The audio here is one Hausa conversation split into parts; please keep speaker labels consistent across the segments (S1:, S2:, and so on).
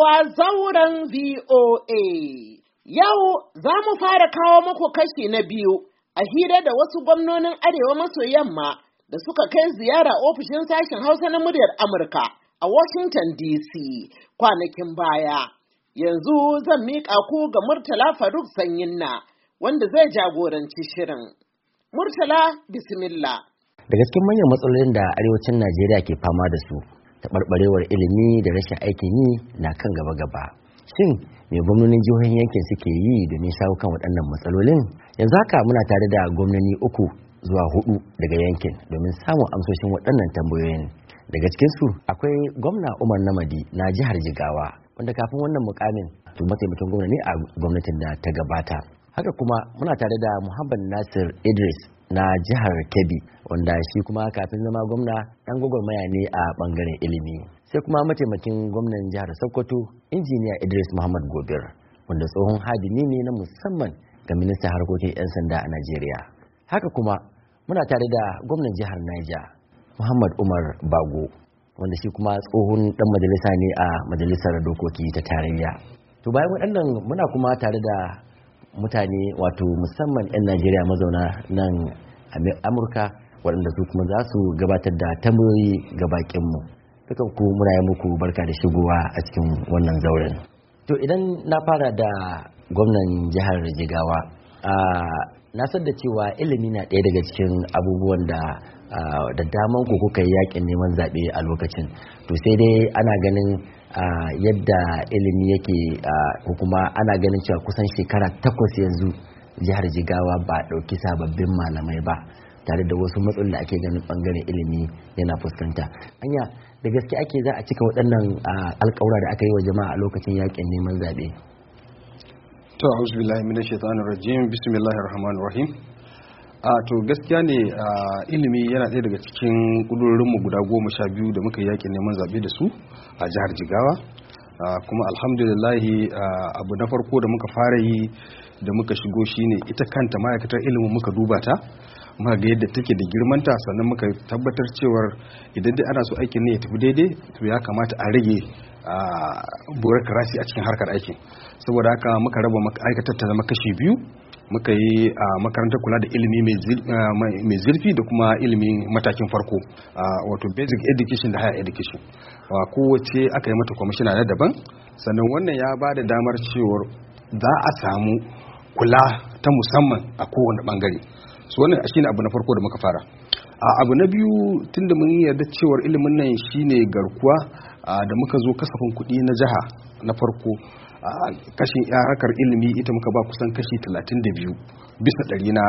S1: dawowa zauren VOA. Yau za mu fara kawo muku kashi na biyu a hira da wasu gwamnonin Arewa maso yamma da suka kai ziyara ofishin sashen Hausa na muryar Amurka a Washington DC kwanakin baya. Yanzu zan miƙa ku ga Murtala Faruk Sanyinna wanda zai jagoranci shirin. Murtala, bismillah.
S2: Daga cikin manyan matsalolin da arewacin Najeriya ke fama da su, taɓarɓarewar ilimi da rashin aikin yi na kan gaba-gaba. Shin me gwamnonin jihohin yankin suke yi domin shawo kan waɗannan matsalolin? Yanzu haka muna tare da gwamnoni 3 zuwa 4 daga yankin domin samun amsoshin waɗannan tambayoyin. Daga cikinsu akwai gwamna Umar Namadi na jihar Jigawa, wanda kafin wannan mukamin mataimakin gwamna ne a gwamnatin da ta gabata. Haka kuma muna tare da Muhammad Nasir Idris na jihar Kebbi, wanda shi kuma kafin zama gwamna ɗan gwagwarmaya ne a ɓangaren ilimi. Sai kuma mataimakin gwamnan jihar Sokoto, injiniya Idris Muhammad Gobir, wanda tsohon hadimi ne na musamman ga ministan harkokin 'yan sanda a Najeriya. Haka kuma muna tare da gwamnan jihar Niger, Muhammad Umar Bago, wanda shi kuma tsohon ɗan majalisa ne a majalisar dokoki ta tarayya. To bayan waɗannan muna kuma tare da mutane wato musamman 'yan Najeriya mazauna nan Amurka, waɗanda su kuma za su gabatar da tambayoyi ga bakinmu. Dukan ku muna yi muku barka da shigowa a cikin wannan zauren. To idan na fara da gwamnan jihar Jigawa, na san da cewa ilimi na ɗaya daga cikin abubuwan da daman ku kuka yi yakin neman zaɓe a lokacin. To sai dai ana ganin yadda ilimi yake ko kuma ana ganin cewa kusan shekara 8 yanzu jihar Jigawa ba ɗauki sababbin malamai ba, tare da wasu matsaloli da ake ganin bangaren ilimi yana fuskanta. Anya da gaske ake za a cika waɗannan alƙawura da aka yi wa jama'a a lokacin yakin neman zaɓe?
S3: To a'udhu billahi minash shaitanir rajim, bismillahir rahmanir rahim. To gaskiya ne ilimi yana ɗaya daga cikin ƙudurorinmu guda 12 da muka yi yakin neman zaɓe da su a jihar Jigawa. Kuma alhamdulillahi abu na farko da muka fara yi da muka shigo shine ita kanta ma'aikatar ilimin muka duba ta, muka ga yadda take da girmanta, sannan muka tabbatar cewar idan dai ana so aikin ne ya tafi daidai to ya kamata a rage bureaucracy a cikin harkar aikin. Saboda haka muka raba ma'aikatar ta zama kashi biyu. Muka yi a makarantar kula da ilimi mai zurfi da kuma ilimin matakin farko, wato basic education da higher education. Kowace aka yi mata kwamishina na daban, sannan wannan ya ba da damar cewar za a samu kula ta musamman a kowane bangare. So wannan shine abu na farko da muka fara. Abu na biyu, tunda mun yarda cewar ilimin nan shine garkuwa, da muka zo kasafin kuɗi na jiha na farko, kashin harkar ilimi ita muka ba kusan kashi 32 bisa 100 na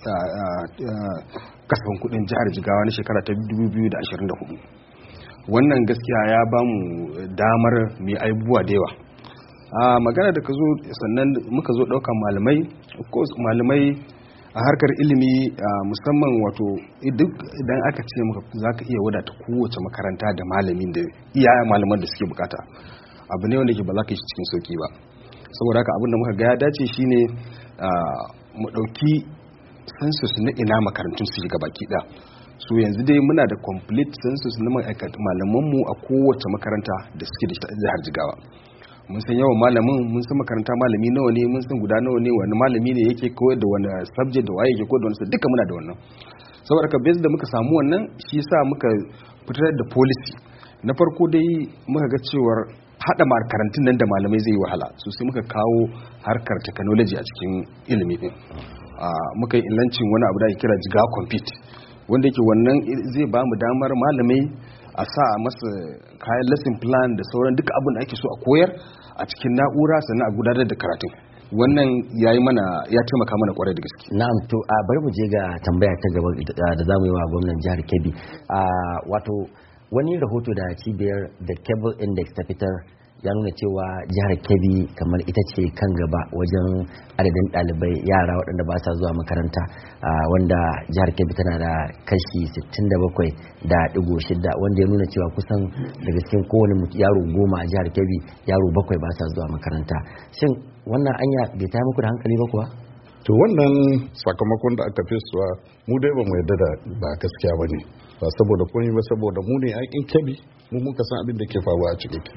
S3: kasafin kudin jihar Jigawa na shekara ta 2024. Wannan gaskiya ya ba mu damar mai aibuwa da yawa. Magana da ka zo, sannan muka zo daukan malamai. Of course malamai a harkar ilimi musamman, wato duk idan aka ce maka za ka iya wadata kowace makaranta da malamin da iya malaman da suke bukata, abu ne wanda ke ba za ka yi cikin sauki ba. Saboda haka abin da muka ga ya dace shine mu dauki census na ina makarantun su shiga baki da. So yanzu dai muna da complete census na malamanmu a kowace makaranta da suke da jihar Jigawa. Mun san yawan malamin, mun san makaranta malami nawa ne, mun san guda nawa ne, wani malami ne yake koyar da wani subject da waye yake koyar da wani, duka muna da wannan. Saboda haka base da muka samu wannan, shi yasa muka fitar da policy. Na farko dai muka ga cewar hada makarantun nan da malamai zai yi wahala, so sai muka kawo harkar technology a cikin ilimi din. Muka yi lancin wani abu da ake kira Jigawa Compete, wanda yake wannan zai ba mu damar malamai a sa masa kayan lesson plan da sauran duka abin da ake so a koyar a cikin na'ura, sannan a gudanar da karatun. Wannan ya taimaka mana kwarai da gaske.
S2: Na'am, to bari mu je ga tambaya ta gaba da zamu yi wa gwamnan jihar Kebbi. Wato wani rahoto da cibiyar The Cable Index ta fitar ya nuna cewa jihar Kebbi kamar ita ce kan gaba wajen adadin ɗalibai yara waɗanda ba sa zuwa makaranta, wanda jihar Kebbi tana da kashi 67.6, wanda ya nuna cewa kusan daga cikin kowane yaro 10 a jihar Kebbi yaro 7 ba sa zuwa makaranta. Shin wannan anya bai ta muku da hankali ba kuwa?
S4: To wannan sakamakon da aka fesuwa mu dai ba mu yarda da ba gaskiya ba ne, ba saboda komai ba saboda mu ne aikin Kebbi, mu muka san abin da ke faruwa a cikin Kebbi.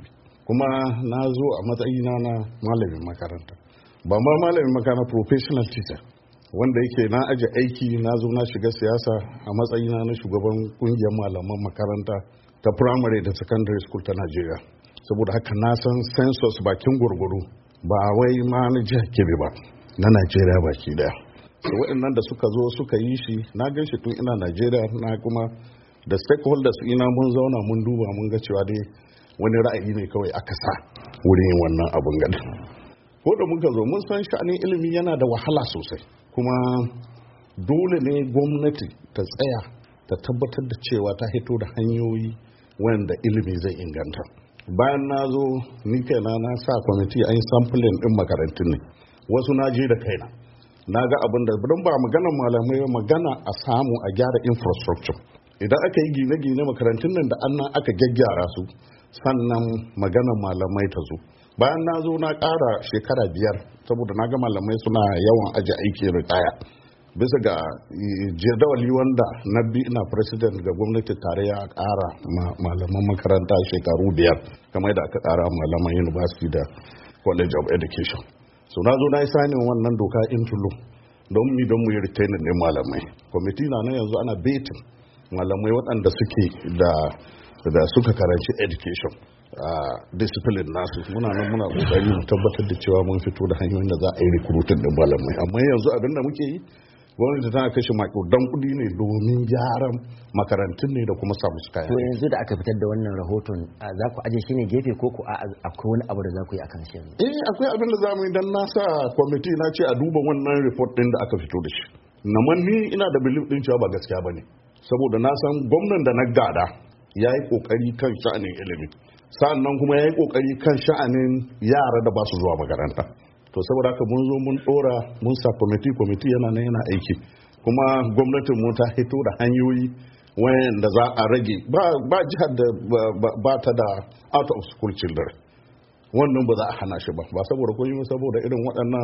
S4: kuma na zo a matsayina na malamin makaranta, ba ma malamin makaranta, professional teacher wanda yake na aje aiki, na zo na shiga siyasa a matsayina na shugaban kungiyar malaman makaranta ta primary da secondary school ta Najeriya. Saboda haka na san census bakin gurguru ba wai ma na jihar Kebbi ba, na Najeriya baki daya. So waɗannan da suka zo suka yi shi, na gan shi tun ina Najeriya, na kuma da stakeholders ina mun zauna mun duba mun ga cewa dai wani ra'ayi ne kawai aka sa wurin yin wannan abun gada. Ko da muka zo mun san sha'anin ilimi yana da wahala sosai, kuma dole ne gwamnati ta tsaya ta tabbatar da cewa ta hito da hanyoyi wanda ilimi zai inganta. Bayan na zo ni kaina na sa kwamiti an yi sampling din makarantun ne, wasu na je da kaina na ga abin da don ba maganar malamai, magana a samu a gyara infrastructure. Idan aka yi gine-gine makarantun nan da annan aka gyaggyara su, sannan maganar malamai ta zo. Bayan na zo na ƙara shekara 5 saboda na ga malamai suna yawan aje aiki ritaya, bisa ga jadawali wanda na bi ina president ga gwamnati tarayya a ƙara malaman makaranta shekaru 5 kamar da aka ƙara malaman university da college of education. So na zo na yi sanin wannan doka into law don mu yi retaining ɗin malamai. Kwamiti na nan yanzu ana betin malamai waɗanda suke da suka karanci education discipline nasu. Muna kokari mu tabbatar da cewa mun fito da hanyoyin da za a yi recruiting din malamai. Amma yanzu abin da muke yi, gwamnati tana kashe makudan kudi ne domin gyaran makarantun ne da kuma samu su kaya.
S2: To yanzu da aka fitar da wannan rahoton za ku aje shi ne gefe ko ku akwai wani abu da za ku yi akan shi?
S4: Akwai abin da za mu yi dan na sa kwamiti na ce a duba wannan report din da aka fito da shi. Ni ina da belief din cewa ba gaskiya bane, saboda na san gwamnan da na gada ya yi kokari kan sha'anin ilimi, sa'annan kuma ya yi kokari kan sha'anin yara da ba su zuwa makaranta. To saboda haka mun zo mun dora mun sa kwamiti yana nan yana aiki, kuma gwamnatin mu ta hito da hanyoyi wayanda za a rage ba jihar da ba ta da out of school children. Wannan ba za a hana shi ba saboda koyi, saboda irin waɗannan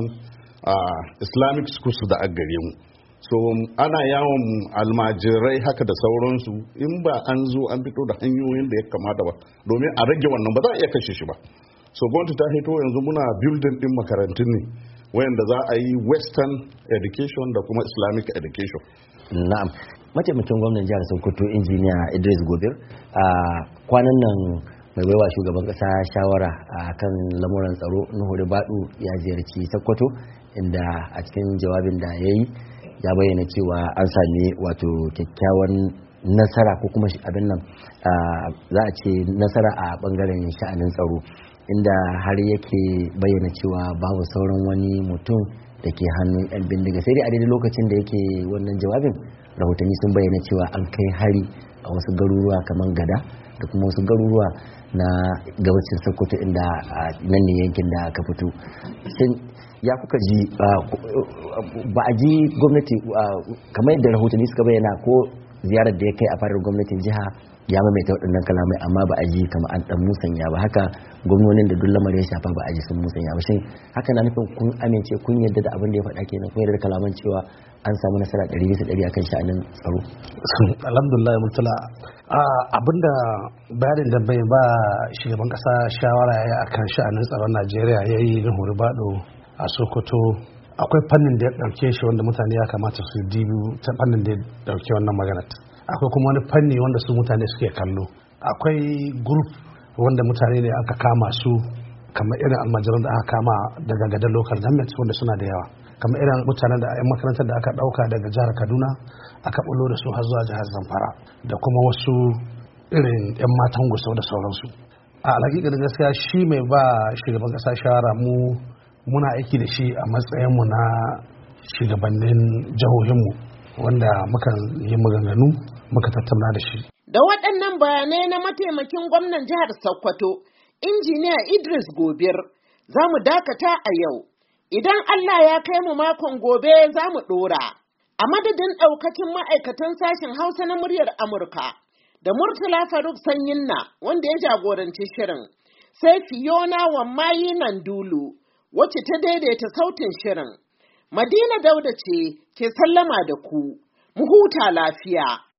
S4: islamic schools da a gare mu. So ana yawon almajirai haka da sauransu, in ba an zo an fito da hanyoyin da ya kamata ba domin a rage wannan, ba za a iya kashe shi ba. So gwamnati ta hito yanzu muna building din makarantun ne wayanda za a yi western education da kuma islamic education.
S2: Na'am, mataimakin gwamnan jihar Sokoto injiniya Idris Gobir a kwanan nan mai baiwa shugaban kasa shawara a kan lamuran tsaro Nuhu Ribadu ya ziyarci Sokoto, inda a cikin jawabin da ya yi ya bayyana cewa an sami wato kyakkyawan nasara ko kuma abin nan za a ce nasara a bangaren sha'anin tsaro, inda har yake bayyana cewa babu sauran wani mutum da ke hannun 'yan bindiga. Sai dai a daidai lokacin da yake wannan jawabin, rahotanni sun bayyana cewa an kai hari a wasu garuruwa kamar Gada da kuma wasu garuruwa na gabacin Sokoto, inda nan ne yankin da aka fito. Ya kuka ji ba a ji gwamnati kamar yadda rahotanni suka bayyana ko ziyarar da ya kai a fadar gwamnatin jiha ya maimaita waɗannan kalamai, amma ba a ji kamar an dan musanya ba. Haka gwamnonin da duk lamarin ya shafa ba a ji sun musanya ba. Shin haka na nufin kun amince, kun yarda da abin da ya faɗa kenan, kun yarda da kalaman cewa an samu nasara 100% akan sha'anin tsaro?
S5: Alhamdulillah mutala abinda bayanin da bai ba shugaban kasa shawara ya akan sha'anin tsaron Najeriya yayi Nuhu Ribadu a Sokoto, akwai fannin da ya dauke shi wanda mutane ya kamata su dibi ta fannin da ya dauke wannan magana. Akwai kuma wani fanni wanda su mutane suke kallo. Akwai group wanda mutane ne aka kama su, kamar irin almajiran da aka kama daga Gada local government wanda suna da yawa, kamar irin mutanen da 'yan makarantar da aka dauka daga jihar Kaduna aka bullo da su har zuwa jihar Zamfara, da kuma wasu irin 'yan matan Gusau da sauransu. A hakikanin gaskiya shi mai ba shugaban kasa shawara muna aiki da shi a matsayinmu na shugabannin jihohinmu wanda muka yi maganganu muka tattauna da shi.
S1: Da waɗannan bayanai na mataimakin gwamnan jihar Sokoto, injiniya Idris Gobir, za mu dakata a yau. Idan Allah ya kai mu makon gobe za mu ɗora. A madadin ɗaukacin ma'aikatan sashen Hausa na muryar Amurka, da Murtala Faruk Sanyinna wanda ya jagoranci shirin, sai Fiona Wammayi Nandulu wacce ta daidaita sautin shirin. Madina Dauda ce ke sallama da ku, mu huta lafiya.